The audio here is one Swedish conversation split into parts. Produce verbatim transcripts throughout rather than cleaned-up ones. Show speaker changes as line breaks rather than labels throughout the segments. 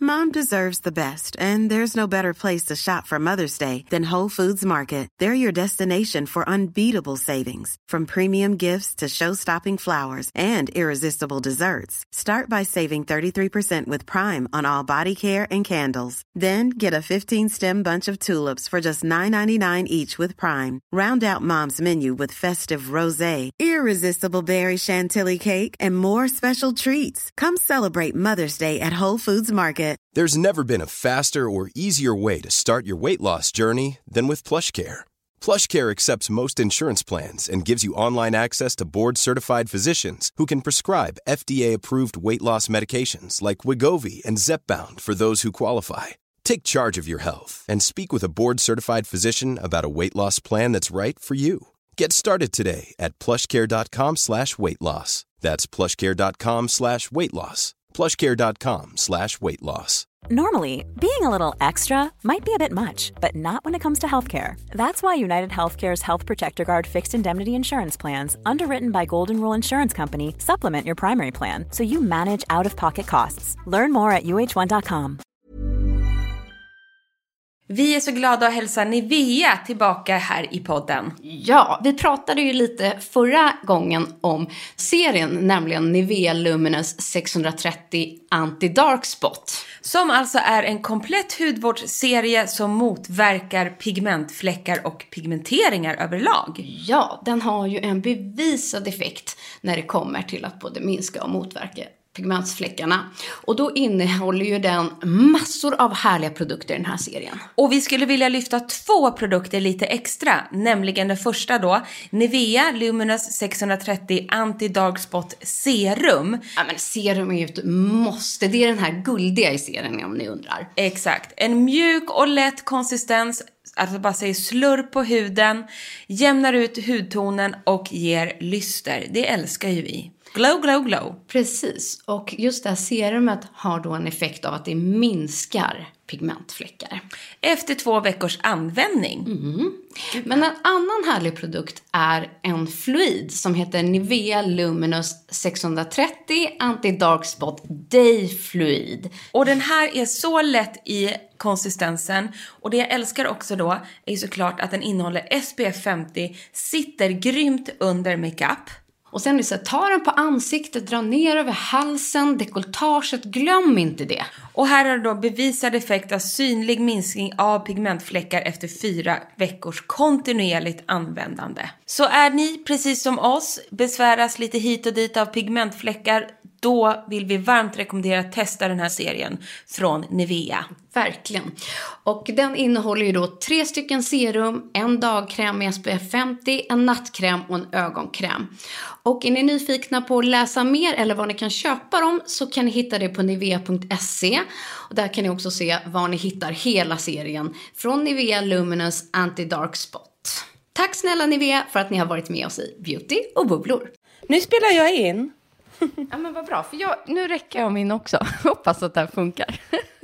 Mom deserves the best, and there's no better place to shop for Mother's Day than Whole Foods Market. They're your destination for unbeatable savings, from premium gifts to show-stopping flowers and irresistible desserts. Start by saving thirty-three percent with Prime on all body care and candles. Then get a fifteen-stem bunch of tulips for just nine ninety-nine each with Prime. Round out Mom's menu with festive rosé, irresistible berry chantilly cake, and more special treats. Come celebrate Mother's Day at Whole Foods Market.
There's never been a faster or easier way to start your weight loss journey than with PlushCare. PlushCare accepts most insurance plans and gives you online access to board-certified physicians who can prescribe F D A-approved weight loss medications like Wegovy and Zepbound for those who qualify. Take charge of your health and speak with a board-certified physician about a weight loss plan that's right for you. Get started today at plushcare.com slash weight loss. That's plushcare.com slash weight loss. plushcare.com slash weight loss.
Normally, being a little extra might be a bit much, but not when it comes to healthcare. That's why United Healthcare's Health Protector Guard fixed indemnity insurance plans, underwritten by Golden Rule Insurance Company, supplement your primary plan so you manage out-of-pocket costs. Learn more at u h one dot com.
Vi är så glada att hälsa Nivea tillbaka här i podden.
Ja, vi pratade ju lite förra gången om serien, nämligen Nivea Luminous sexhundratrettio Anti-Dark Spot.
Som alltså är en komplett hudvårdsserie som motverkar pigmentfläckar och pigmenteringar överlag.
Ja, den har ju en bevisad effekt när det kommer till att både minska och motverka pigmentsfläckarna. Och då innehåller ju den massor av härliga produkter i den här serien.
Och vi skulle vilja lyfta två produkter lite extra. Nämligen den första då, Nivea Luminous sexhundratrettio Anti-Dark Spot Serum.
Ja, men serum är ju ett måste. Det är den här guldiga i serien om ni undrar.
Exakt. En mjuk och lätt konsistens. Alltså bara säger slurp på huden. Jämnar ut hudtonen och ger lyster. Det älskar ju vi. Glow, glow, glow.
Precis. Och just det här serumet har då en effekt av att det minskar pigmentfläckar.
Efter två veckors användning.
Mm. Men en annan härlig produkt är en fluid som heter Nivea Luminous sexhundratrettio Anti-Dark Spot Day Fluid.
Och den här är så lätt i konsistensen. Och det jag älskar också då är såklart att den innehåller S P F femtio, sitter grymt under makeup.
Och sen är så här, ta den på ansiktet, dra ner över halsen, dekolletaget, glöm inte det.
Och här har då bevisad effekt av synlig minskning av pigmentfläckar efter fyra veckors kontinuerligt användande. Så är ni, precis som oss, besväras lite hit och dit av pigmentfläckar, då vill vi varmt rekommendera att testa den här serien från Nivea.
Verkligen. Och den innehåller ju då tre stycken serum, en dagkräm med S P F femtio, en nattkräm och en ögonkräm. Och är ni nyfikna på att läsa mer eller var ni kan köpa dem så kan ni hitta det på nivea punkt se. Och där kan ni också se var ni hittar hela serien från Nivea Luminous Anti-Dark Spot. Tack snälla Nivea för att ni har varit med oss i Beauty och bubblor.
Nu spelar jag in.
Ja men vad bra, för jag, nu räcker jag min också. Hoppas att det här funkar.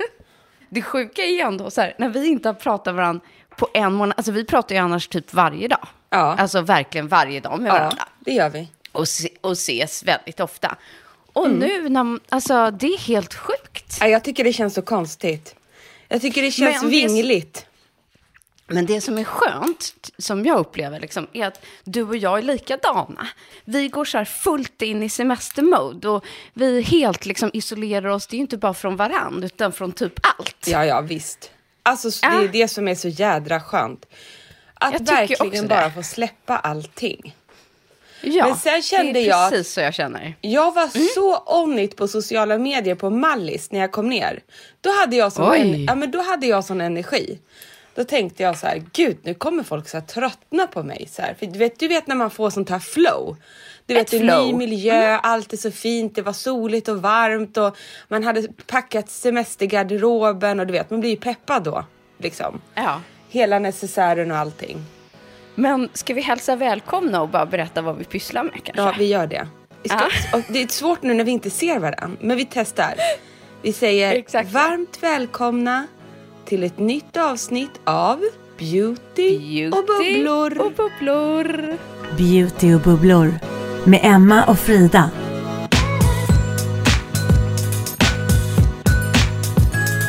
Det sjuka är ju ändå så här, när vi inte har pratat varandra på en månad. Alltså vi pratar ju annars typ varje dag.
Ja.
Alltså verkligen varje dag med varandra.
Ja, det gör vi.
Och, se, och ses väldigt ofta. Och mm. nu, när, alltså det är helt sjukt.
Ja, jag tycker det känns så konstigt. Jag tycker det känns
Men
vingligt.
Men det som är skönt, som jag upplever liksom, är att du och jag är likadana. Vi går så här fullt in i semestermode och vi helt liksom isolerar oss. Det är ju inte bara från varann utan från typ allt.
Ja, ja, visst. Alltså det är det som är så jädra skönt. Att verkligen bara få släppa allting.
Ja,
men sen kände
det är
jag
precis så jag känner.
Jag var mm. så onnit på sociala medier på Mallis när jag kom ner. Då hade jag sån, en, ja, men då hade jag sån energi. Då tänkte jag så här, gud, nu kommer folk så här tröttna på mig. Så här. För du vet, du vet när man får sånt här flow. Du vet, en ny miljö, mm. allt är så fint, det var soligt och varmt. Och man hade packat semestergarderoben och du vet, man blir ju peppad då. Liksom.
Ja.
Hela necessären och allting.
Men ska vi hälsa välkomna och bara berätta vad vi pysslar med kanske?
Ja, vi gör det. Ja. Och det är svårt nu när vi inte ser varandra, men vi testar. Vi säger Exakt. varmt välkomna till ett nytt avsnitt av Beauty, Beauty och bubblor.
och bubblor.
Beauty och bubblor med Emma och Frida.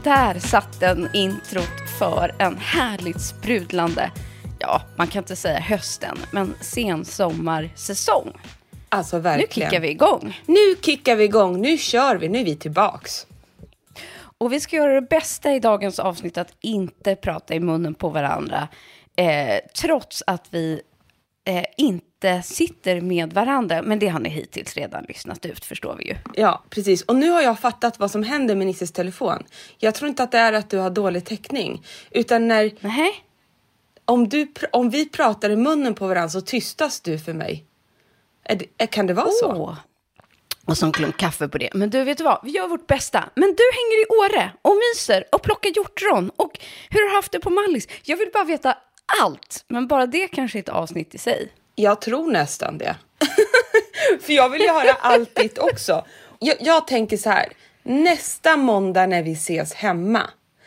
där satt den introt för en härligt sprudlande, ja, man kan inte säga hösten, men sensommarsäsong.
Alltså verkligen.
Nu kickar vi igång.
Nu kickar vi igång, nu kör vi, nu är vi tillbaks.
Och vi ska göra det bästa i dagens avsnitt att inte prata i munnen på varandra. Eh, trots att vi eh, inte sitter med varandra. Men det har ni hittills redan lyssnat ut, förstår vi ju.
Ja, precis. Och nu har jag fattat vad som händer med Nisses telefon. Jag tror inte att det är att du har dålig täckning. Utan när...
Nej.
Om, du, om vi pratar i munnen på varandra så tystas du för mig. Är det, kan det vara oh. så?
Och så en klunk kaffe på det. Men du, vet du vad? Vi gör vårt bästa. Men du hänger i Åre och myser och plockar hjortron. Och hur har du haft det på Mallis? Jag vill bara veta allt. Men bara det kanske är ett avsnitt i sig.
Jag tror nästan det. För jag vill ju höra allt ditt också. Jag, jag tänker så här. Nästa måndag när vi ses hemma.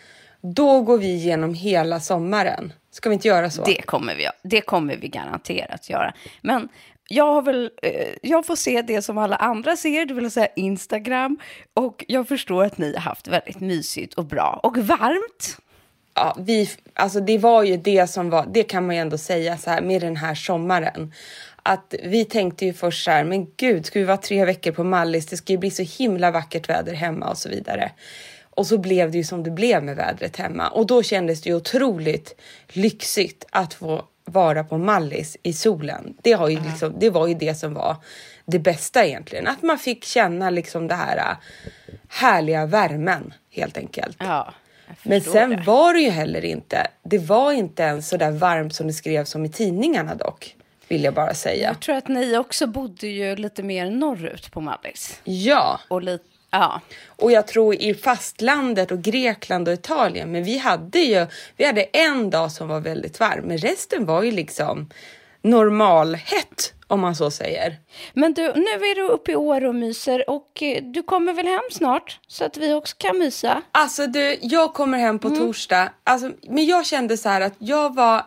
Då går vi igenom hela sommaren. Ska vi inte göra så?
Det kommer vi, det kommer vi garanterat göra. Men jag har väl, jag får se det som alla andra ser, det vill säga Instagram. Och jag förstår att ni har haft väldigt mysigt och bra och varmt.
Ja, vi, alltså det var ju det som var, det kan man ju ändå säga så här med den här sommaren. Att vi tänkte ju först så här, men gud, ska vi vara tre veckor på Mallis? Det ska ju bli så himla vackert väder hemma och så vidare. Och så blev det ju som det blev med vädret hemma. Och då kändes det ju otroligt lyxigt att få vara på Mallis i solen. Det, har ju liksom, det var ju det som var det bästa egentligen. Att man fick känna liksom det här härliga värmen helt enkelt.
Ja,
men sen
det.
var det ju heller inte. Det var inte ens så där varmt som det skrevs om i tidningarna dock. Vill jag bara säga.
Jag tror att ni också bodde ju lite mer norrut på Mallis.
Ja.
Och lite... Ja.
Och jag tror i fastlandet och Grekland och Italien. Men vi hade ju vi hade en dag som var väldigt varm. Men resten var ju liksom normalhett om man så säger.
Men du, nu är du uppe i Åre och myser. Och du kommer väl hem snart? Så att vi också kan mysa.
Alltså du, jag kommer hem på mm. torsdag. Alltså, men jag kände så här att jag var...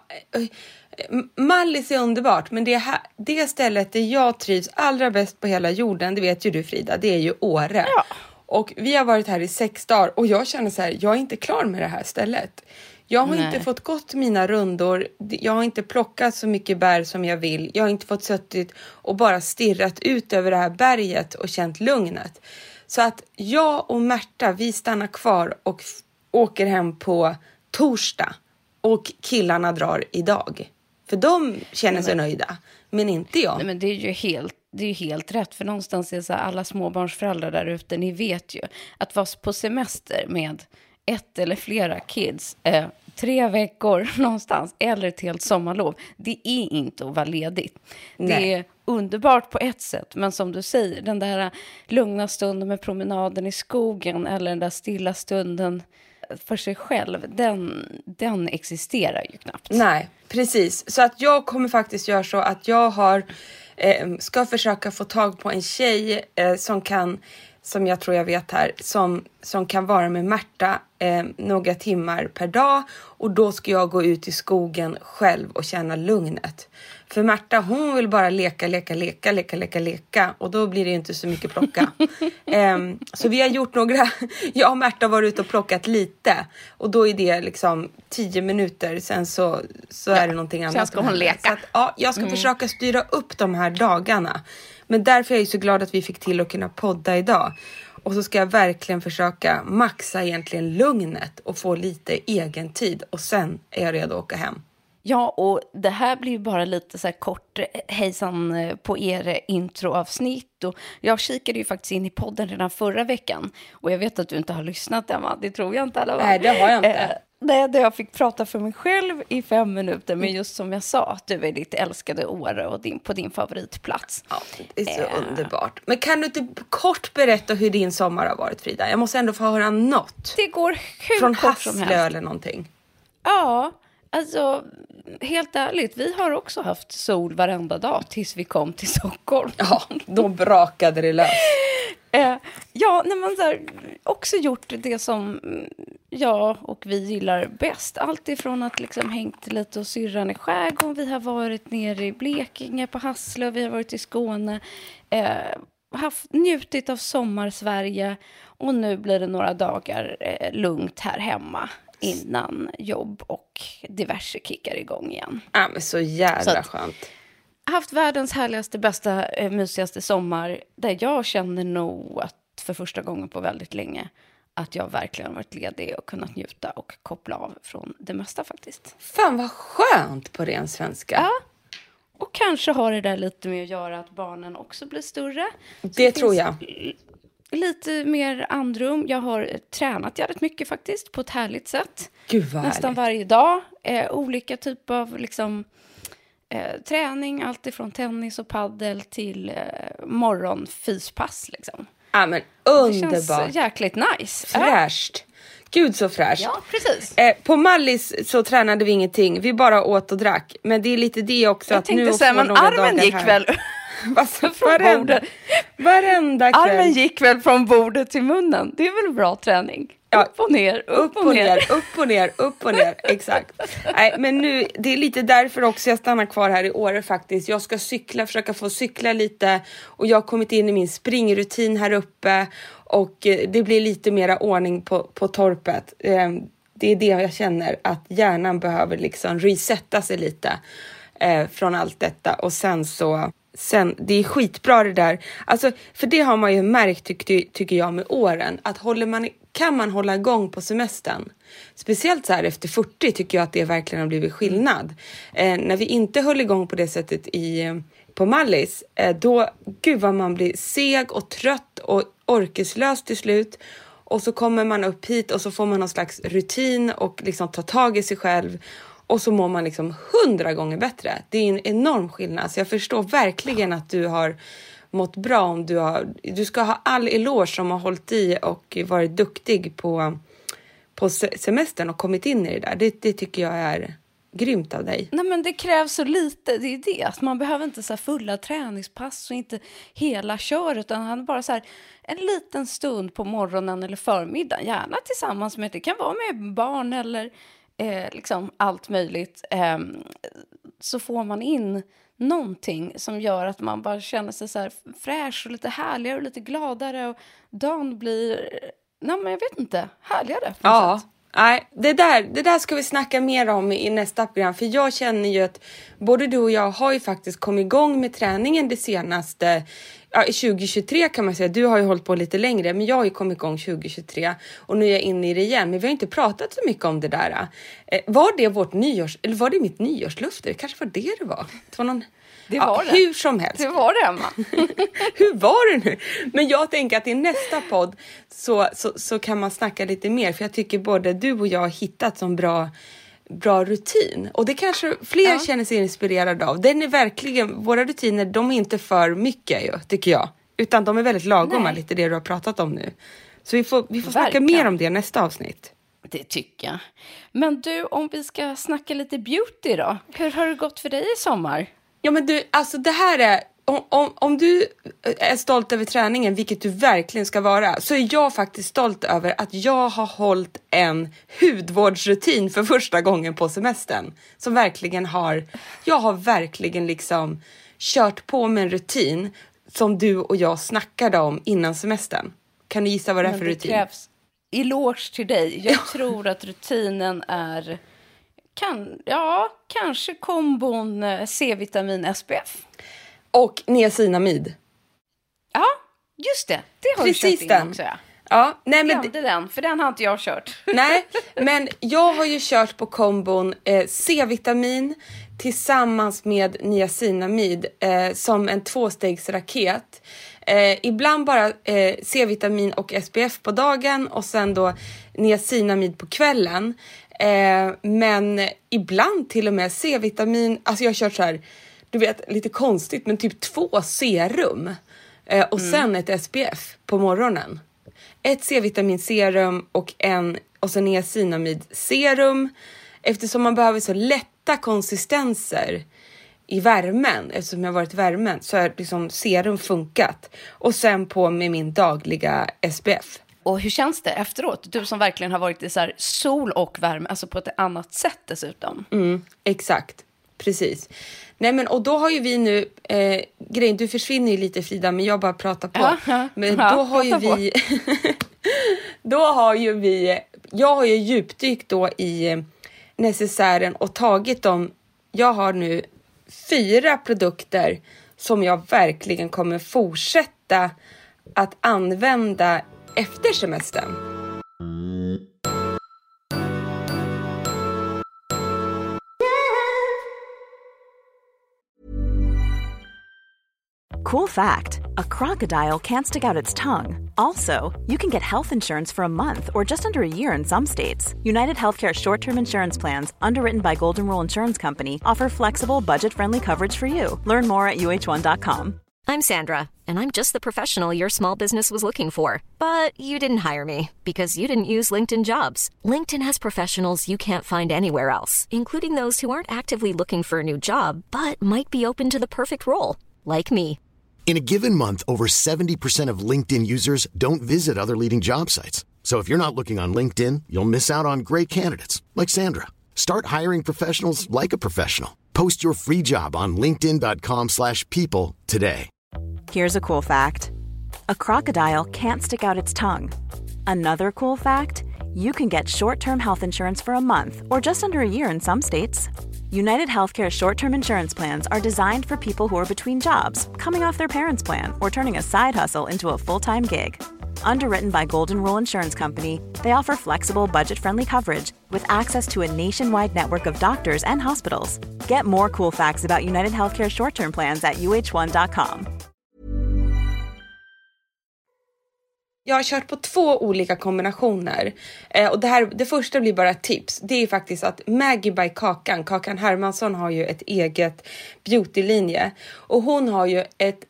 Mallis är underbart, men det, här, det stället där jag trivs allra bäst på hela jorden, det vet ju du Frida, det är ju Åre.
Ja.
Och vi har varit här i sex dagar och jag känner så här, jag är inte klar med det här stället. Jag har Nej. inte fått gått mina rundor, jag har inte plockat så mycket bär som jag vill. Jag har inte fått suttit och bara stirrat ut över det här berget och känt lugnet. Så att jag och Märta, vi stannar kvar och f- åker hem på torsdag och killarna drar idag. För de känner sig men, nöjda, men inte jag.
Nej, men det är ju helt, det är ju helt rätt. För någonstans är så här, alla småbarnsföräldrar där ute, ni vet ju att vara på semester med ett eller flera kids, eh, tre veckor någonstans, eller ett helt sommarlov, det är inte att vara ledigt. Nej. Det är underbart på ett sätt, men som du säger, den där lugna stunden med promenaden i skogen, eller den där stilla stunden för sig själv, den, den existerar ju knappt.
Nej, precis. Så att jag kommer faktiskt göra så att jag har eh, ska försöka få tag på en tjej eh, som kan, som jag tror jag vet här, som, som kan vara med Märta eh, några timmar per dag. Och då ska jag gå ut i skogen själv och känna lugnet. För Märta, hon vill bara leka, leka, leka, leka, leka, leka. Och då blir det ju inte så mycket plocka. um, så vi har gjort några... Jag och Märta har varit ute och plockat lite. Och då är det liksom tio minuter. Sen så, så ja, är det någonting annat.
Sen ska hon leka.
Så att, ja, jag ska mm. försöka styra upp de här dagarna. Men därför är jag så glad att vi fick till att kunna podda idag. Och så ska jag verkligen försöka maxa egentligen lugnet. Och få lite egen tid. Och sen är jag redo att åka hem.
Ja, och det här blir ju bara lite så här kort hejsan på er introavsnitt. Och jag kikade ju faktiskt in i podden redan förra veckan. Och jag vet att du inte har lyssnat, Emma. Det tror jag inte alla var.
Nej, det har jag inte.
Eh, det där jag fick prata för mig själv i fem minuter. Men just som jag sa, att du är ditt älskade Åre och din, på din favoritplats.
Ja, det är så eh. underbart. Men kan du inte kort berätta hur din sommar har varit, Frida? Jag måste ändå få höra något.
Det går hur
Från
kort som
Hasslö
helst.
eller någonting.
Ja, alltså helt ärligt, vi har också haft sol varenda dag tills vi kom till Stockholm.
Ja, då brakade det lös.
eh, ja, när man så här, också gjort det som jag och vi gillar bäst. Allt ifrån att liksom hängt lite och syrran i skärgården. Vi har varit nere i Blekinge på Hasslö, vi har varit i Skåne. Eh, haft njutit av sommar-Sverige och nu blir det några dagar eh, lugnt här hemma innan jobb och diverse kickar igång igen.
Ja, men så jävla så att, skönt.
Haft världens härligaste, bästa, eh, mysigaste sommar där jag känner nog att för första gången på väldigt länge att jag verkligen varit ledig och kunnat njuta och koppla av från det mesta faktiskt.
Fan vad skönt på ren svenska.
Ja, och kanske har det där lite med att göra att barnen också blir större.
Det tror jag.
Lite mer andrum. Jag har tränat jävligt mycket faktiskt på ett härligt sätt.
Gud vad
Nästan
härligt.
varje dag. Eh, olika typer av liksom, eh, träning. Allt ifrån tennis och paddel till eh, morgonfyspass liksom.
Ja, men underbart.
Det känns jäkligt nice.
Fräscht. Gud så fräscht.
Ja, precis.
Eh, på Mallis så tränade vi ingenting. Vi bara åt och drack. Men det är lite det också.
Jag
att
tänkte
nu
säga, men armen gick
här.
väl
varenda, varenda kväll.
Armen gick väl från bordet till munnen. Det är väl bra träning.
Ja,
upp och ner, upp,
upp och, och ner. ner. Upp och ner, upp och ner. Exakt. Nej, men nu, det är lite därför också jag stannar kvar här i Åre faktiskt. Jag ska cykla, försöka få cykla lite. Och jag har kommit in i min springrutin här uppe. Och det blir lite mera ordning på, på torpet. Det är det jag känner, att hjärnan behöver liksom resetta sig lite eh, från allt detta. Och sen så, sen, det är skitbra det där. Alltså, för det har man ju märkt tycker, tycker jag med åren. Att håller man, kan man hålla igång på semestern. Speciellt så här efter fyrtio tycker jag att det verkligen har blivit skillnad. Eh, när vi inte höll igång på det sättet i, på Mallis. Eh, då, gud vad man blir seg och trött och orkeslös till slut. Och så kommer man upp hit och så får man någon slags rutin och liksom ta tag i sig själv. Och så mår man liksom hundra gånger bättre. Det är en enorm skillnad. Så jag förstår verkligen att du har mått bra. Om du, har, du ska ha all eloge som har hållit i och varit duktig på, på semestern och kommit in i det där. Det, det tycker jag är grymt av dig.
Nej, men det krävs så lite, det är det. Att man behöver inte så här fulla träningspass och inte hela kör, utan han bara så här en liten stund på morgonen eller förmiddagen, gärna tillsammans med, det kan vara med barn eller eh, liksom allt möjligt, eh, så får man in någonting som gör att man bara känner sig så här fräsch och lite härligare och lite gladare och dagen blir, nej men jag vet inte, härligare.
Ja. Sätt. Nej, det där, det där ska vi snacka mer om i nästa program. För jag känner ju att både du och jag har ju faktiskt kommit igång med träningen det senaste, ja, i tjugo tjugotre kan man säga. Du har ju hållit på lite längre, men jag har ju kommit igång tjugo tjugotre. Och nu är jag inne i det igen. Men vi har inte pratat så mycket om det där. Eh, var det vårt nyårs, eller var det mitt nyårslöfte? Det kanske var det det var. Det var någon...
Det var
ja,
det.
Hur som helst.
Det var det, Emma.
Hur var det nu? Men jag tänker att i nästa podd så, så, så kan man snacka lite mer. För jag tycker både du och jag har hittat som bra, bra rutin. Och det kanske fler ja. känner sig inspirerade av. Den är verkligen, våra rutiner, de är inte för mycket ju, tycker jag. Utan de är väldigt lagoma, lite det du har pratat om nu. Så vi får, vi får snacka mer om det nästa avsnitt.
Det tycker jag. Men du, om vi ska snacka lite beauty då. Hur har det gått för dig i sommar?
Ja men du, alltså det här är, om, om, om du är stolt över träningen, vilket du verkligen ska vara, så är jag faktiskt stolt över att jag har hållit en hudvårdsrutin för första gången på semestern. Som verkligen har, jag har verkligen liksom kört på med en rutin som du och jag snackade om innan semestern. Kan du gissa vad det är för rutin?
Det krävs eloge till dig. Jag tror att rutinen är... Kan, ja, kanske kombon C-vitamin S P F.
Och niacinamid.
Ja, just det. Det har
Precis
du kört in
den.
också, ja.
Ja, nej, men
glömde den, för den har inte jag kört.
Nej, men jag har ju kört på kombon eh, C-vitamin tillsammans med niacinamid eh, som en tvåstegsraket. Eh, ibland bara eh, C-vitamin och S P F på dagen och sen då niacinamid på kvällen. Eh, men ibland till och med C-vitamin, alltså jag har kört så här, du vet, lite konstigt, men typ två serum eh, och mm. sen ett S P F på morgonen. Ett C-vitaminserum och en och sen niacinamid serum, eftersom man behöver så lätta konsistenser i värmen, eftersom jag har varit i värmen, så har liksom serum funkat. Och sen på med min dagliga S P F.
Och hur känns det efteråt? Du som verkligen har varit i så här sol och värme, alltså på ett annat sätt dessutom.
Mm, exakt, precis. Nej men och då har ju vi nu, eh, grejen, du försvinner ju lite Frida, men jag bara pratar på.
Ja,
men
ja,
då har ju vi, då har ju vi, jag har ju djupdykt då i necessären och tagit dem. Jag har nu fyra produkter som jag verkligen kommer fortsätta att använda efter semestern.
Cool fact, a crocodile can't stick out its tongue. Also, you can get health insurance for a month or just under a year in some states. United Healthcare short-term insurance plans, underwritten by Golden Rule Insurance Company, offer flexible, budget-friendly coverage for you. Learn more at U H one dot com.
I'm Sandra, and I'm just the professional your small business was looking for. But you didn't hire me because you didn't use LinkedIn Jobs. LinkedIn has professionals you can't find anywhere else, including those who aren't actively looking for a new job, but might be open to the perfect role, like me.
In a given month, over seventy percent of LinkedIn users don't visit other leading job sites. So if you're not looking on LinkedIn, you'll miss out on great candidates like Sandra. Start hiring professionals like a professional. Post your free job on linkedin dot com slash people today.
Here's a cool fact. A crocodile can't stick out its tongue. Another cool fact, you can get short-term health insurance for a month or just under a year in some states. United Healthcare short-term insurance plans are designed for people who are between jobs, coming off their parents' plan, or turning a side hustle into a full-time gig. Underwritten by Golden Rule Insurance Company, they offer flexible, budget-friendly coverage with access to a nationwide network of doctors and hospitals. Get more cool facts about United Healthcare short-term plans at U H one dot com.
Jag har kört på två olika kombinationer. Eh, och det, här, det första blir bara ett tips. Det är faktiskt att Maggie by Kakan, Kakan Hermansson, har ju ett eget beautylinje. Och hon har ju ett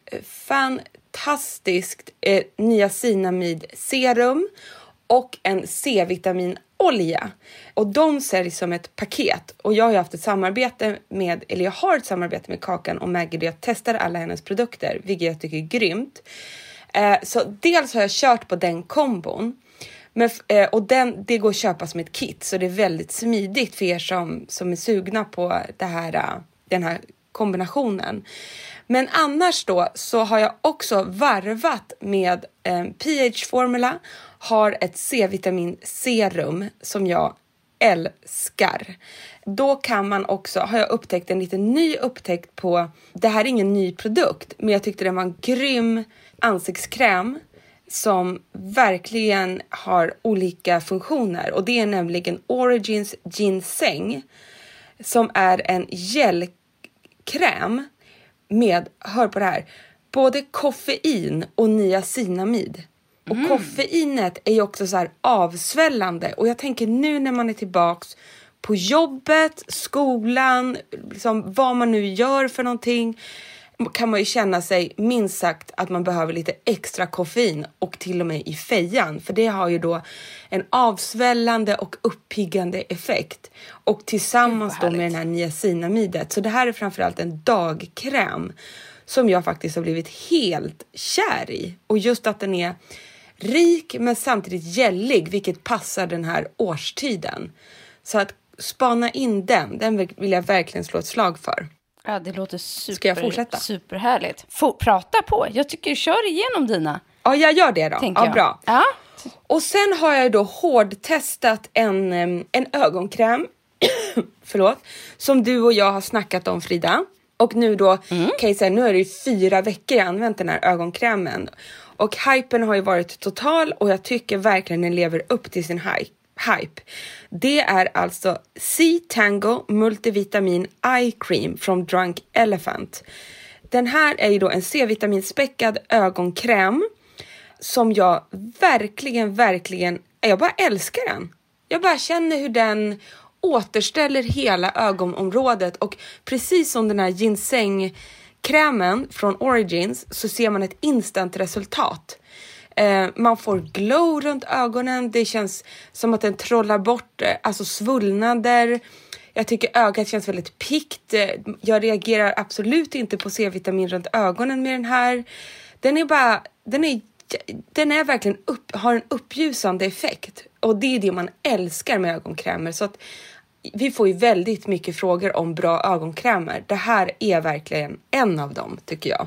fantastiskt eh, niacinamid serum och en C-vitaminolja. Och de säljs som ett paket. Och jag har ju haft ett samarbete med, eller jag har ett samarbete med Kakan och Maggie där jag testar alla hennes produkter, vilket jag tycker är grymt. Eh, så dels har jag kört på den kombon. Men, eh, och den, det går att köpa som ett kit. Så det är väldigt smidigt för er som, som är sugna på det här, den här kombinationen. Men annars då så har jag också varvat med eh, pH-formula. Har ett C-vitamin-serum som jag älskar. Då kan man också, har jag upptäckt en liten ny upptäckt på, det här är ingen ny produkt, men jag tyckte den var en grym ansiktskräm som verkligen har olika funktioner. Och det är nämligen Origins Ginseng som är en gelkräm med, hör på det här, både koffein och niacinamid. Och mm. koffeinet är ju också så här avsvällande. Och jag tänker nu när man är tillbaks på jobbet, skolan, liksom vad man nu gör för någonting, kan man ju känna sig minst sagt att man behöver lite extra koffein och till och med i fejan. För det har ju då en avsvällande och uppiggande effekt. Och tillsammans då med den här niacinamidet. Så det här är framförallt en dagkräm som jag faktiskt har blivit helt kär i. Och just att den är rik men samtidigt gällig, vilket passar den här årstiden. Så att spana in den, den vill jag verkligen slå ett slag för.
Ja, det låter super,
Ska jag fortsätta?
Superhärligt. Få, prata på. Jag tycker kör igenom dina.
Ja, jag gör det då. Ja,
jag.
bra.
Ja.
Och sen har jag då hårdtestat en, en ögonkräm. Förlåt. Som du och jag har snackat om, Frida. Och nu då mm. kan jag säga, nu är det fyra veckor jag använt den här ögonkrämen. Och hypen har ju varit total och jag tycker verkligen den lever upp till sin hype. Hype. Det är alltså C-Tango Multivitamin Eye Cream från Drunk Elephant. Den här är ju då en C-vitaminspäckad ögonkräm som jag verkligen, verkligen, jag bara älskar den. Jag bara känner hur den återställer hela ögonområdet och precis som den här ginsengkrämen från Origins så ser man ett instant resultat. Eh, man får glow runt ögonen. Det känns som att den trollar bort eh, alltså svullnader. Jag tycker ögat känns väldigt pikt. Jag reagerar absolut inte på C-vitamin runt ögonen med den här. Den är bara, den är, den är verkligen upp, har en uppljusande effekt. Och det är det man älskar med ögonkrämer. Så att vi får ju väldigt mycket frågor om bra ögonkrämer. Det här är verkligen en av dem, tycker jag.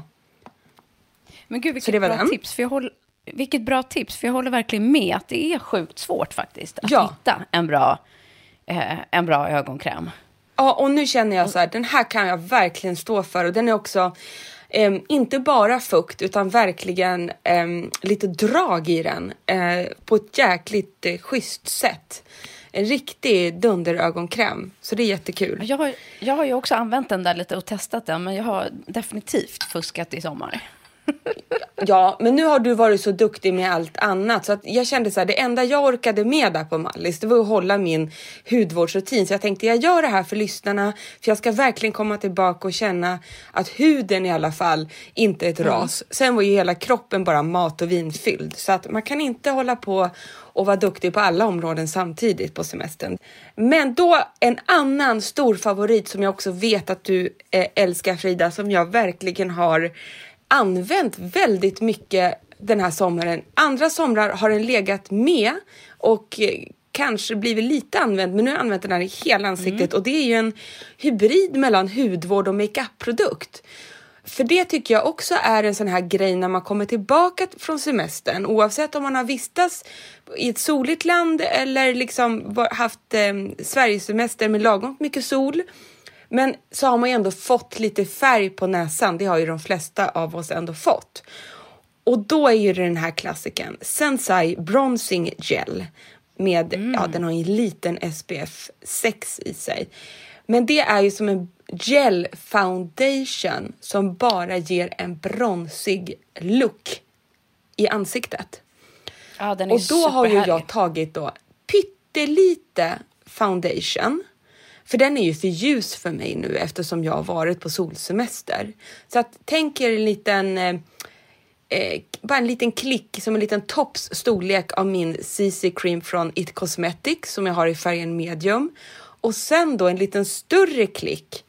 Men gud, vilket bra den. tips. För jag håller, vilket bra tips. För jag håller verkligen med att det är sjukt svårt faktiskt att ja. hitta en bra, eh, en bra ögonkräm.
Ja, och nu känner jag så här, den här kan jag verkligen stå för. Och den är också eh, inte bara fukt, utan verkligen eh, lite drag i den. Eh, på ett jäkligt eh, schysst sätt. En riktig dunderögonkräm. Så det är jättekul.
Jag har, jag har ju också använt den där lite och testat den. Men jag har definitivt fuskat i sommar.
Ja, men nu har du varit så duktig med allt annat. Så att jag kände så här, det enda jag orkade med där på Mallis, det var att hålla min hudvårdsrutin. Så jag tänkte, jag gör det här för lyssnarna. För jag ska verkligen komma tillbaka och känna att huden i alla fall inte är ett ras. Mm. Sen var ju hela kroppen bara mat och vin fylld. Så att man kan inte hålla på och vara duktig på alla områden samtidigt på semestern. Men då en annan stor favorit som jag också vet att du eh, älskar, Frida, som jag verkligen har använt väldigt mycket den här sommaren. Andra somrar har den legat med och eh, kanske blivit lite använd, men nu har jag använt den här i hela ansiktet. Mm. Och det är ju en hybrid mellan hudvård och makeup-produkt. För det tycker jag också är en sån här grej när man kommer tillbaka från semestern. Oavsett om man har vistats i ett soligt land eller liksom haft eh, Sverigesemester med lagom mycket sol. Men så har man ju ändå fått lite färg på näsan. Det har ju de flesta av oss ändå fått. Och då är ju den här klassiken Sensai Bronzing Gel. Med, mm. ja, den har en liten S P F sex i sig. Men det är ju som en gel foundation som bara ger en bronsig look i ansiktet.
Ja, den är
och då har ju jag tagit då pyttelite foundation. För den är ju för ljus för mig nu eftersom jag har varit på solsemester. Så att tänk er en liten, eh, bara en liten klick som en liten tops storlek av min C C cream från It Cosmetics som jag har i färgen medium. Och sen då en liten större klick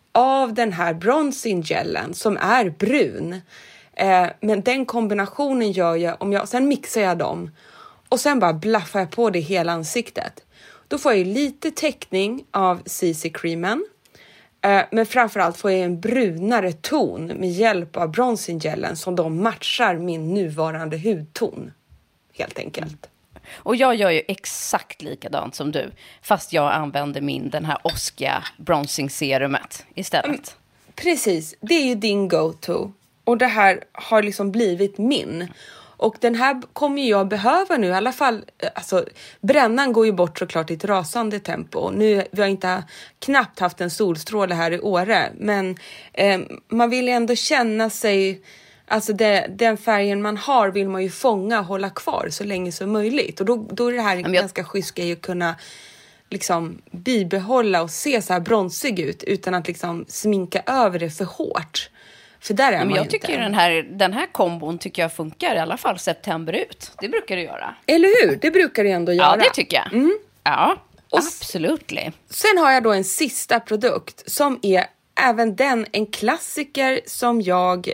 av den här bronzing gelen som är brun. Eh, men den kombinationen gör jag, om jag, sen mixar jag dem. Och sen bara blaffar jag på det hela ansiktet. Då får jag lite täckning av C C-creamen. Eh, men framförallt får jag en brunare ton med hjälp av bronzinggelen som då matchar min nuvarande hudton. Helt enkelt.
Och jag gör ju exakt likadant som du. Fast jag använder min, den här Oskia bronzing serumet istället. Mm,
precis, det är ju din go-to. Och det här har liksom blivit min. Och den här kommer jag behöva nu i alla fall. Alltså, brännan går ju bort såklart i ett rasande tempo. Nu vi har inte knappt haft en solstråle här i Åre. Men eh, man vill ändå känna sig... Alltså det, den färgen man har vill man ju fånga och hålla kvar så länge som möjligt. Och då, då är det här en jag... ganska schysst grej att kunna liksom bibehålla och se så här bronsig ut. Utan att liksom sminka över det för hårt. För där är
men
man
jag
inte.
tycker den här, den här kombon tycker jag funkar i alla fall september ut. Det brukar det göra.
Eller hur? Det brukar det ändå göra.
Ja, det tycker jag.
Mm.
Ja, absolut.
Sen har jag då en sista produkt som är även den en klassiker som jag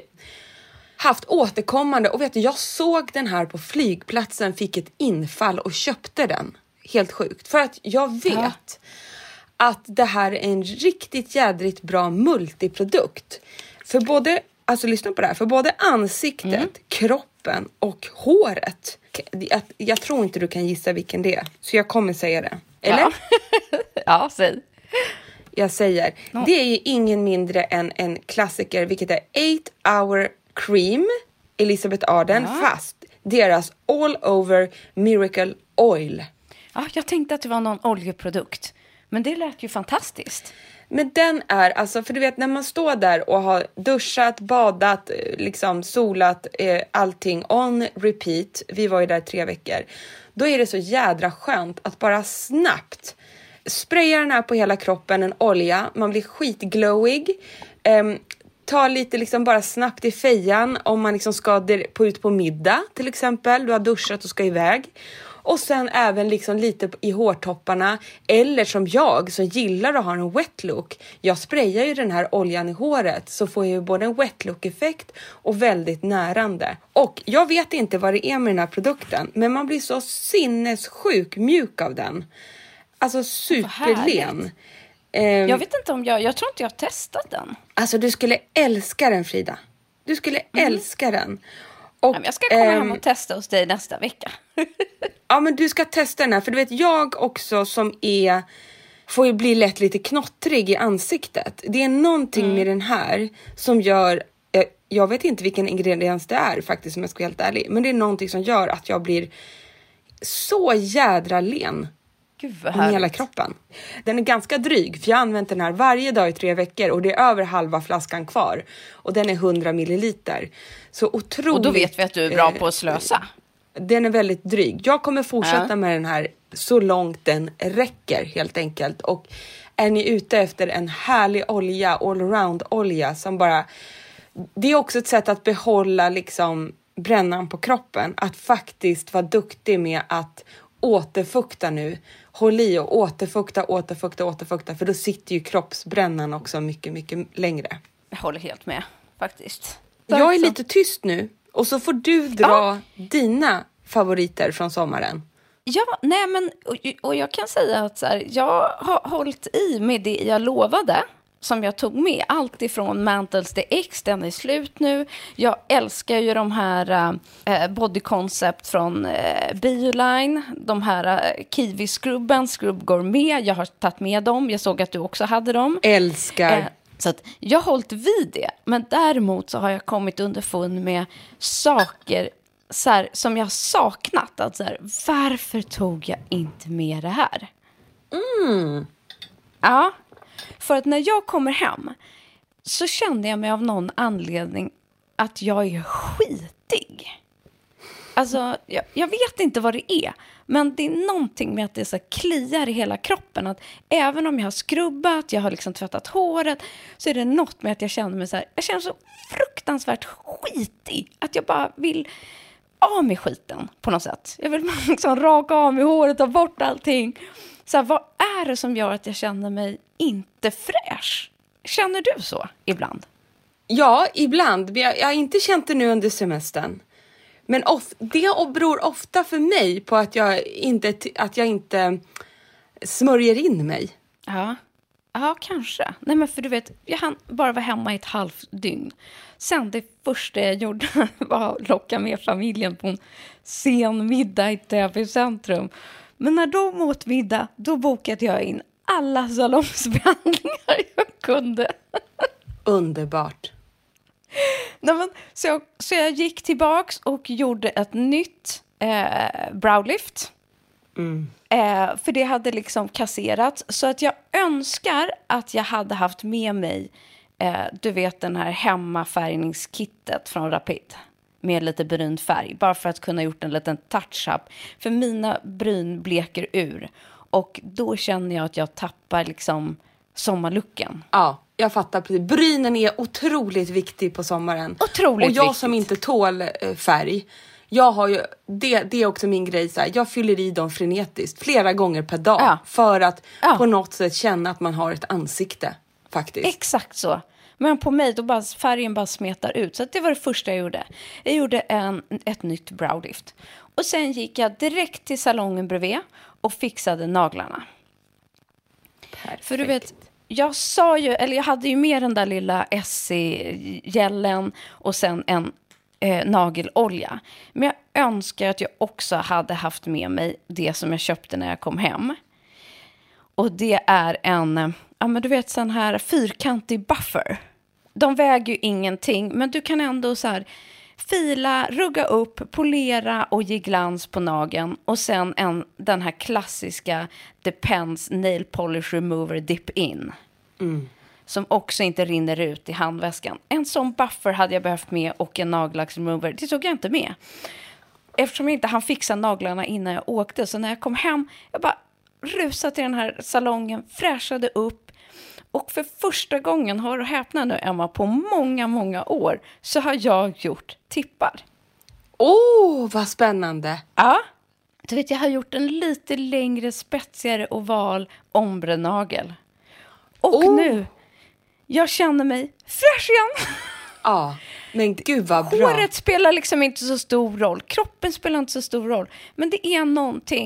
haft återkommande. Och vet du, jag såg den här på flygplatsen, fick ett infall och köpte den. Helt sjukt. För att jag vet ja. att det här är en riktigt jädrigt bra multiprodukt. För både, alltså lyssna på det här, för både ansiktet, mm. kroppen och håret. Jag, jag tror inte du kan gissa vilken det är. Så jag kommer säga det. Eller?
Ja, ja säg.
Jag säger, no. det är ju ingen mindre än en klassiker, vilket är eight hour cream, Elizabeth Arden, ja. fast deras all over miracle oil.
Ja, jag tänkte att det var någon oljeprodukt. Men det lät ju fantastiskt.
Men den är, alltså, för du vet när man står där och har duschat, badat, liksom solat, eh, allting on repeat. Vi var ju där tre veckor. Då är det så jädra skönt att bara snabbt spraya den här på hela kroppen, en olja. Man blir skitglowig. Eh, ta lite liksom bara snabbt i fejan om man liksom ska på ut på middag till exempel. Du har duschat och ska iväg. Och sen även liksom lite i hårtopparna. Eller som jag som gillar att ha en wet look. Jag sprayar ju den här oljan i håret. Så får jag ju både en wet look effekt och väldigt närande. Och jag vet inte vad det är med den här produkten. Men man blir så sinnessjuk mjuk av den. Alltså superlen. Um,
jag vet inte om jag, jag tror inte jag har testat den.
Alltså du skulle älska den, Frida. Du skulle mm. älska den. Och,
jag ska komma um, hem och testa hos dig nästa vecka.
Ja, men du ska testa den här. För du vet, jag också som är... får ju bli lätt lite knottrig i ansiktet. Det är någonting mm. med den här som gör... Jag, jag vet inte vilken ingrediens det är faktiskt, om jag ska vara helt ärlig. Men det är någonting som gör att jag blir så jädra len.
Gud vad
härligt. Om hela kroppen. Den är ganska dryg, för jag har använt den här varje dag i tre veckor. Och det är över halva flaskan kvar. Och den är hundra milliliter. Så otroligt...
Och då vet vi att du är bra eh, på att slösa.
Den är väldigt dryg. Jag kommer fortsätta ja. med den här så långt den räcker helt enkelt. Och är ni ute efter en härlig olja, allround olja som bara... Det är också ett sätt att behålla liksom brännan på kroppen. Att faktiskt vara duktig med att återfukta nu. Håll i och återfukta, återfukta, återfukta. För då sitter ju kroppsbrännan också mycket, mycket längre.
Jag håller helt med, faktiskt.
Jag är lite tyst nu. Och så får du dra ja. dina favoriter från sommaren.
Ja, nej men, och, och jag kan säga att så här, jag har hållit i med det jag lovade. Som jag tog med. Allt ifrån Mantles D X, den är slut nu. Jag älskar ju de här äh, body concept från äh, Bioline. De här äh, Kiwi-skrubben, Scrub Gourmet. Jag har tagit med dem. Jag såg att du också hade dem.
Älskar. Äh,
så att jag har hållit vid det. Men däremot så har jag kommit underfund med saker så här, som jag saknat. Att så här, varför tog jag inte med det här?
Mm.
Ja. För att när jag kommer hem så kände jag mig av någon anledning att jag är skitig. Alltså, jag, jag vet inte vad det är. Men det är någonting med att det så kliar i hela kroppen. Att även om jag har skrubbat, jag har liksom tvättat håret, så är det något med att jag känner mig så här. Jag känner så fruktansvärt skitig. Att jag bara vill av med skiten på något sätt. Jag vill liksom raka av med håret, ta bort allting. Så här, vad är det som gör att jag känner mig inte fräsch? Känner du så ibland?
Ja, ibland. Jag, jag har inte känt det nu under semestern. Men of, det beror ofta för mig på att jag inte, att jag inte smörjer in mig.
Ja, ja kanske. Nej, men för du vet, jag hann bara vara hemma i ett halvt dygn. Sen det första jag gjorde var att locka med familjen på en sen middag i Täby centrum. Men när de åt middag, då bokade jag in alla salongsbehandlingar jag kunde.
Underbart.
Nej, men, så, jag, så jag gick tillbaks och gjorde ett nytt eh, browlift.
Mm.
Eh, för det hade liksom kasserat. Så att jag önskar att jag hade haft med mig, eh, du vet den här hemmafärgningskittet från Rapid. Med lite brun färg. Bara för att kunna gjort en liten touch-up. För mina bryn bleker ur. Och då känner jag att jag tappar liksom sommarlucken.
Ja, jag fattar precis. Brynen är otroligt viktig på sommaren.
Otroligt
Och jag
viktigt.
som inte tål eh, färg. Jag har ju, det, det är också min grej. Så här, jag fyller i dem frenetiskt. Flera gånger per dag. Ja. För att ja. på något sätt känna att man har ett ansikte. Faktiskt.
Exakt så. Men på mig då bara färgen bara smetar ut. Så det var det första jag gjorde. Jag gjorde en, ett nytt browlift. Och sen gick jag direkt till salongen bredvid och fixade naglarna.
Perfekt.
För du vet, jag sa ju, eller jag hade ju med den där lilla Essie-gällen och sen en eh, nagelolja. Men jag önskar att jag också hade haft med mig det som jag köpte när jag kom hem. Och det är en, ja men du vet sån här fyrkantig buffer. De väger ju ingenting, men du kan ändå så här fila, rugga upp, polera och ge glans på nageln. Och sen en, den här klassiska Depends Nail Polish Remover Dip In.
Mm.
Som också inte rinner ut i handväskan. En sån buffer hade jag behövt med och en nagellacksremover. Det tog jag inte med. Eftersom jag inte hann fixa naglarna innan jag åkte. Så när jag kom hem, jag bara rusade till den här salongen, fräschade upp. Och för första gången, har du häpnat nu Emma, på många, många år så har jag gjort tippar.
Åh, oh, vad spännande.
Ja, du vet jag har gjort en lite längre, spetsigare oval ombrenagel. Och oh. nu, jag känner mig fräsch igen.
Ja, men gud vad bra.
Håret spelar liksom inte så stor roll. Kroppen spelar inte så stor roll. Men det är någonting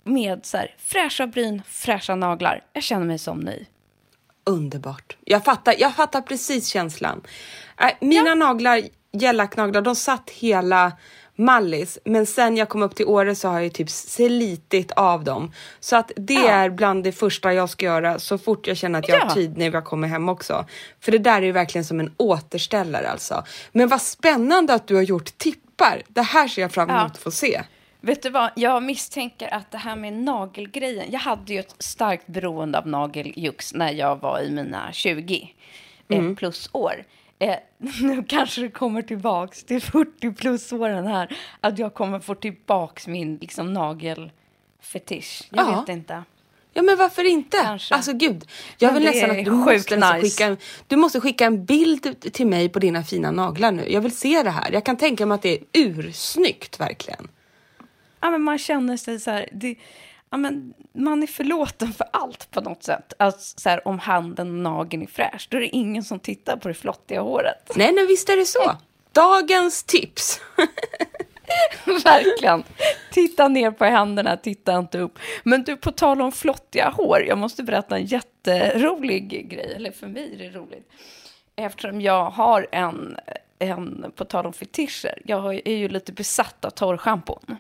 med så här, fräscha bryn, fräscha naglar. Jag känner mig som ny.
Underbart. Jag fattar, jag fattar precis känslan. Äh, mina ja. naglar, gellacknaglar, de satt hela Mallis. Men sen jag kom upp till Åre så har jag typ slitit av dem. Så att det ja. är bland det första jag ska göra så fort jag känner att jag ja. har tid när jag kommer hem också. För det där är ju verkligen som en återställare alltså. Men vad spännande att du har gjort tippar. Det här ser jag fram emot ja. att få se.
Vet du vad, jag misstänker att det här med nagelgrejen. Jag hade ju ett starkt beroende av nageljux när jag var i mina tjugo mm. eh, plus år. Eh, nu kanske det kommer tillbaks till fyrtio plus åren här. Att jag kommer få tillbaks min liksom, nagelfetisch. Jag ja. vet inte.
Ja, men varför inte?
Kanske.
Alltså gud, jag vill nästan att du måste, nice. skicka en, du måste skicka en bild till mig på dina fina naglar nu. Jag vill se det här. Jag kan tänka mig att det är ursnyggt verkligen.
Ja, men man känner sig så här, det, ja, men man är förlåten för allt på något sätt. Alltså, så här, om handen och nageln är fräsch, då är det ingen som tittar på det flottiga håret.
Nej, nej, visst är det så. Dagens tips.
Verkligen. Titta ner på händerna, titta inte upp. Men du, på tal om flottiga hår, jag måste berätta en jätterolig grej. Eller för mig är det roligt. Eftersom jag har en, en på tal om fetischer, jag är ju lite besatt av torrschampon.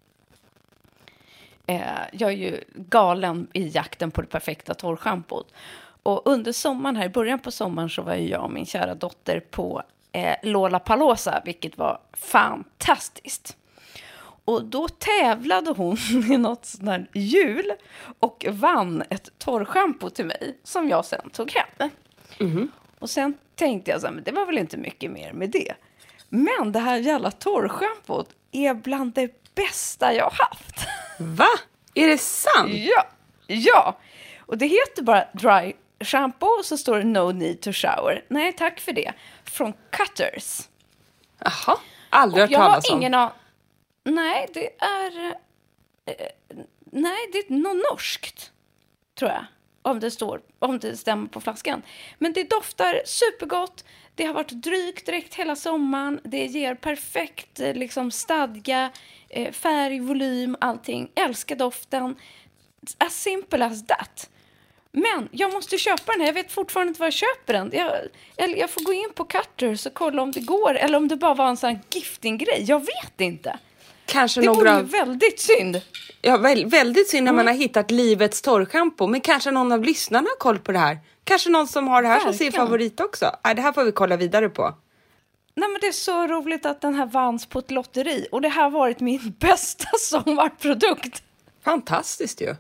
Jag är ju galen i jakten på det perfekta torrschampot. Och under sommaren här, i början på sommaren så var ju jag och min kära dotter på eh, Lollapalooza, vilket var fantastiskt. Och då tävlade hon i något sånt här hjul och vann ett torrschampo till mig som jag sen tog hem. Mm-hmm. Och sen tänkte jag så här, men det var väl inte mycket mer med det. Men det här jävla torrschampot är bland det bästa jag har haft.
Va? Är det sant?
Ja, ja. Och det heter bara dry shampoo och så står det no need to shower. Nej, tack för det. Från Cutters.
Jaha, aldrig hört talas om.
Ingen av... Nej, det är... Eh, nej, det är något norskt, tror jag. Om det står, om det stämmer på flaskan. Men det doftar supergott. Det har varit drygt direkt hela sommaren. Det ger perfekt liksom, stadga, eh, färg, volym, allting. Älskar doften. As simple as that. Men jag måste köpa den här. Jag vet fortfarande inte var jag köper den. Jag, eller jag får gå in på Cutters och kolla om det går. Eller om det bara var en sån gifting-grej. Jag vet inte.
Kanske
det
några...
vore väldigt synd.
Ja, väl, väldigt synd när mm. man har hittat livets torrschampo. Men kanske någon av lyssnarna har koll på det här. Kanske någon som har det här Verkligen. som sin favorit också. Nej, det här får vi kolla vidare på.
Nej, men det är så roligt att den här vanns på ett lotteri. Och det här har varit min bästa sommarprodukt.
Fantastiskt ju.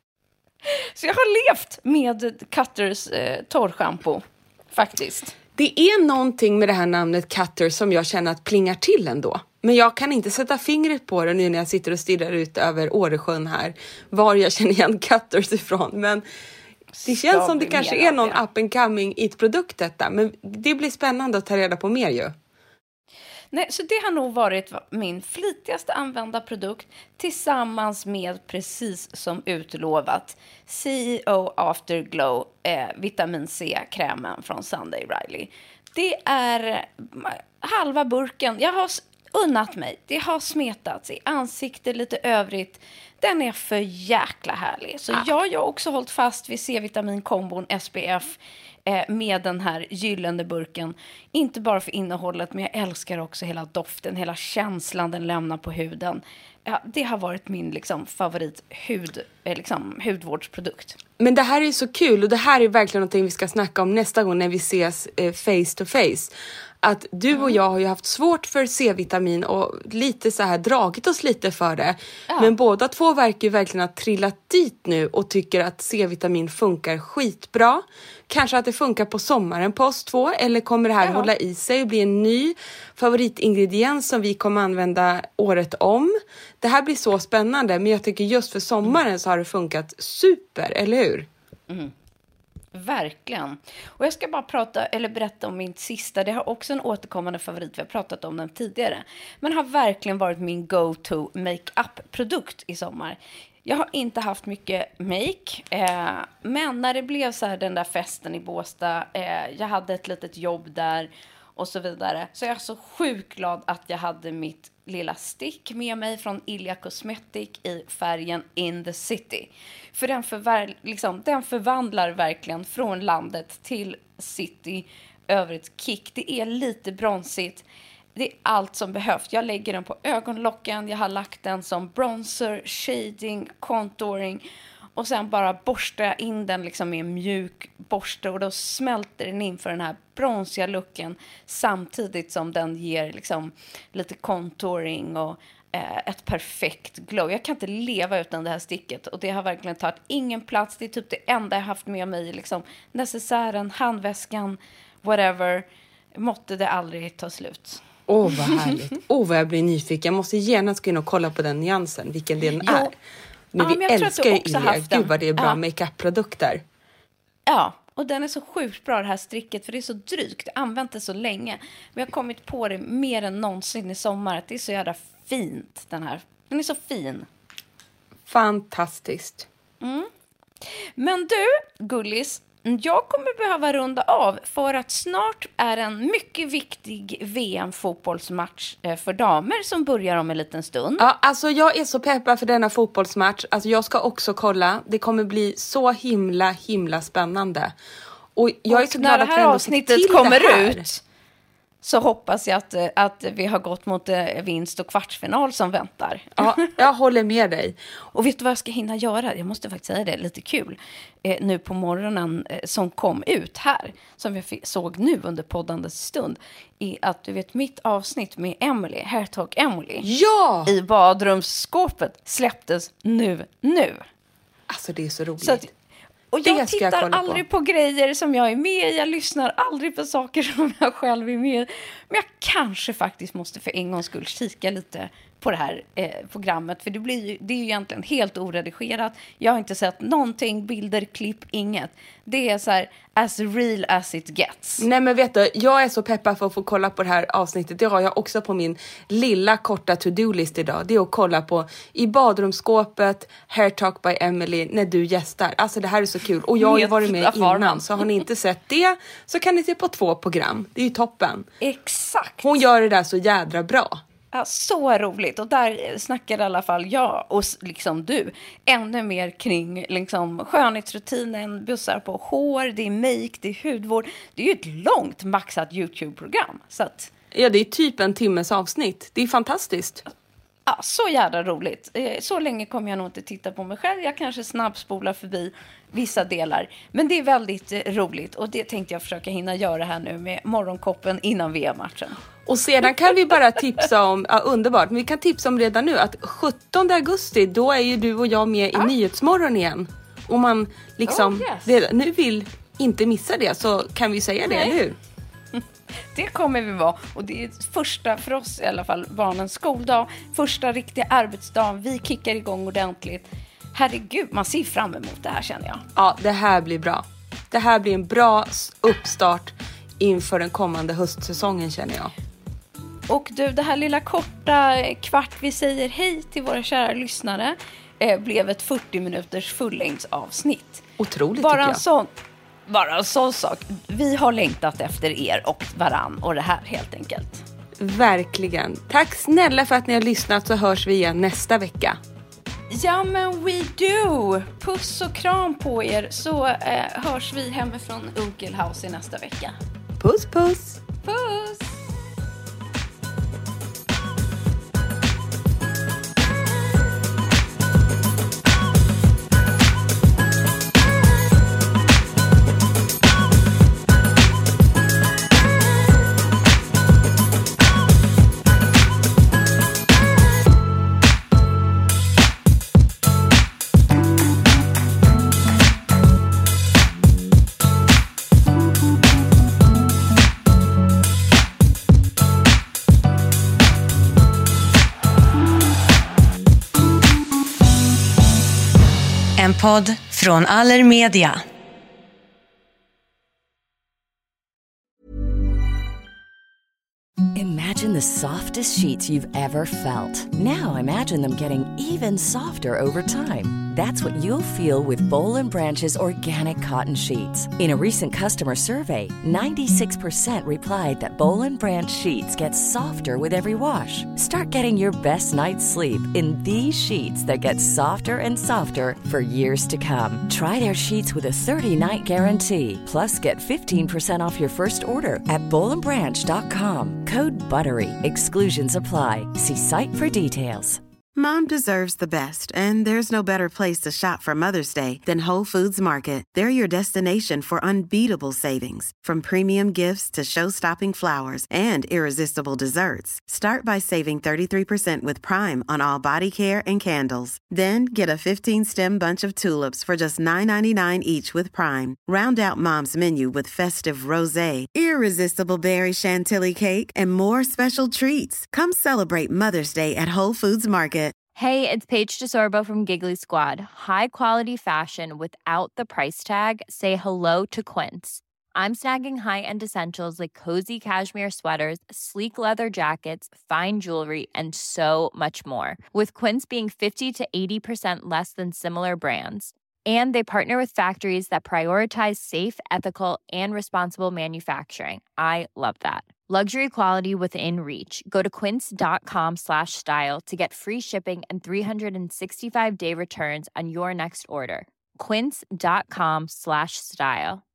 Så jag har levt med Cutters eh, torrschampo. Faktiskt.
Det är någonting med det här namnet Cutter som jag känner att plingar till ändå. Men jag kan inte sätta fingret på det nu när jag sitter och stirrar ut över Åresjön här. Var jag känner igen Cutters ifrån. Men det känns Ska som det kanske är någon up and coming it-produkt detta. Men det blir spännande att ta reda på mer ju.
Nej, så det har nog varit min flitigaste använda produkt tillsammans med, precis som utlovat, C E O Afterglow eh, vitamin C-krämen från Sunday Riley. Det är halva burken. Jag har unnat mig. Det har smetats i ansiktet lite övrigt. Den är för jäkla härlig. Så ah. jag har också hållit fast vid C-vitamin-kombon S P F eh, med den här gyllene burken. Inte bara för innehållet, men jag älskar också hela doften, hela känslan den lämnar på huden. Ja, det har varit min liksom, favorit hud, eh, liksom, hudvårdsprodukt.
Men det här är så kul och det här är verkligen någonting vi ska snacka om nästa gång när vi ses eh, face to face. Att du och jag har ju haft svårt för C-vitamin och lite så här dragit oss lite för det. Ja. Men båda två verkar ju verkligen ha trillat dit nu och tycker att C-vitamin funkar skitbra. Kanske att det funkar på sommaren på oss två. Eller kommer det här ja. hålla i sig och bli en ny favoritingrediens som vi kommer använda året om. Det här blir så spännande, men jag tycker just för sommaren mm. så har det funkat super, eller hur?
Mm. Verkligen. Och jag ska bara prata eller berätta om min sista. Det har också en återkommande favorit. Vi har pratat om den tidigare. Men har verkligen varit min go-to make-up-produkt i sommar. Jag har inte haft mycket make. Eh, men när det blev så här den där festen i Båstad. Eh, jag hade ett litet jobb där. Och så vidare. Så jag är så sjukt glad att jag hade mitt lilla stick med mig från Ilia Cosmetic i färgen In the City. För den, förvär- liksom, den förvandlar verkligen från landet till city över ett kick. Det är lite bronsigt. Det är allt som behövs. Jag lägger den på ögonlocken. Jag har lagt den som bronzer, shading, contouring. Och sen bara borstar jag in den liksom med en mjuk borste. Och då smälter den in för den här bronsiga looken. Samtidigt som den ger liksom lite contouring och eh, ett perfekt glow. Jag kan inte leva utan det här sticket. Och det har verkligen tagit ingen plats. Det är typ det enda jag haft med mig. Liksom, necessären, handväskan, whatever. Måtte det aldrig ta slut.
Åh, oh, vad härligt. Åh, oh, vad jag blir nyfiken. Jag måste genast gå in och kolla på den nyansen. Vilken den jo. är. Men ja, vi men älskar ju Ilia. Gud vad det är bra ja. makeup-produkter.
Ja, och den är så sjukt bra det här stricket. För det är så drygt. Jag har använt det så länge. Men jag har kommit på det mer än någonsin i sommar. Att det är så jävla fint den här. Den är så fin.
Fantastiskt.
Mm. Men du, Gullis. Jag kommer behöva runda av för att snart är en mycket viktig V M-fotbollsmatch för damer som börjar om en liten stund.
Ja, alltså jag är så peppad för denna fotbollsmatch. Alltså jag ska också kolla. Det kommer bli så himla, himla spännande. Och jag är så glad att
när det här avsnittet kommer ut så hoppas jag att, att vi har gått mot vinst och kvartsfinal som väntar.
Ja, jag håller med dig.
Och vet du vad jag ska hinna göra? Jag måste faktiskt säga det, lite kul. Eh, nu på morgonen eh, som kom ut här, som jag fick, såg nu under poddandets stund, i att du vet mitt avsnitt med Emily, Hair Talk Emily,
ja!
i badrumsskåpet släpptes nu, nu.
Alltså det är så roligt.
Så att, och jag tittar jag aldrig på. på grejer som jag är med i. Jag lyssnar aldrig på saker som jag själv är med i. Men jag kanske faktiskt måste för en gångs skull kika lite på det här eh, programmet. För det, blir ju, det är ju egentligen helt oredigerat. Jag har inte sett någonting, bilder, klipp, inget. Det är så här as real as it gets.
Nej men vet du, jag är så peppad för att få kolla på det här avsnittet. Det har jag också på min lilla korta to-do-list idag. Det är att kolla på i badrumsskåpet, Hair Talk by Emily, när du gästar. Alltså det här är så kul. Och jag har ju varit med innan, så har ni inte sett det så kan ni se på två program. Det är ju toppen.
Exakt.
Hon gör det där så jädra bra.
Ja, så roligt. Och där snackar i alla fall jag och liksom du ännu mer kring liksom skönhetsrutinen, bussar på hår, det är make, det är hudvård. Det är ju ett långt maxat YouTube-program. Så att,
ja, det är typ en timmes avsnitt. Det är fantastiskt.
Ja, så jävla roligt. Så länge kommer jag nog inte titta på mig själv. Jag kanske snabbspolar förbi vissa delar. Men det är väldigt roligt. Och det tänkte jag försöka hinna göra här nu med morgonkoppen innan V M-matchen.
Och sedan kan vi bara tipsa om, ja, underbart, men vi kan tipsa om redan nu att sjuttonde augusti, då är ju du och jag med i ah. Nyhetsmorgon igen. Och man liksom, oh, yes. redan, nu vill inte missa det, så kan vi säga det, eller hur?
Det kommer vi vara. Och det är första, för oss i alla fall, barnens skoldag. Första riktiga arbetsdagen. Vi kickar igång ordentligt. Herregud, man ser fram emot det här, känner jag.
Ja, det här blir bra. Det här blir en bra uppstart inför den kommande höstsäsongen, känner jag.
Och du, det här lilla korta kvart vi säger hej till våra kära lyssnare eh, blev ett fyrtio minuters fullängdsavsnitt.
Otroligt,
bara
tycker jag.
En sån, bara en sån sak. Vi har längtat efter er och varann och det här helt enkelt.
Verkligen. Tack snälla för att ni har lyssnat, så hörs vi igen nästa vecka.
Ja, men we do. Puss och kram på er, så eh, hörs vi hemifrån Unkelhaus i nästa vecka.
Puss, puss.
Puss.
En podd från Allermedia.
Imagine the softest sheets you've ever felt. Now imagine them getting even softer over time. That's what you'll feel with Boll and Branch's organic cotton sheets. In a recent customer survey, ninety-six percent replied that Boll and Branch sheets get softer with every wash. Start getting your best night's sleep in these sheets that get softer and softer for years to come. Try their sheets with a thirty-night guarantee. Plus, get fifteen percent off your first order at boll and branch dot com. Code BUTTERY. Exclusions apply. See site for details.
Mom deserves the best, and there's no better place to shop for Mother's Day than Whole Foods Market. They're your destination for unbeatable savings, from premium gifts to show-stopping flowers and irresistible desserts. Start by saving thirty-three percent with Prime on all body care and candles. Then get a fifteen-stem bunch of tulips for just nine ninety-nine each with Prime. Round out Mom's menu with festive rosé, irresistible berry chantilly cake, and more special treats. Come celebrate Mother's Day at Whole Foods Market.
Hey, it's Paige DeSorbo from Giggly Squad. High quality fashion without the price tag. Say hello to Quince. I'm snagging high-end essentials like cozy cashmere sweaters, sleek leather jackets, fine jewelry, and so much more. With Quince being fifty to eighty percent less than similar brands. And they partner with factories that prioritize safe, ethical, and responsible manufacturing. I love that. Luxury quality within reach. Go to quince.com slash style to get free shipping and three sixty-five day returns on your next order. Quince.com slash style.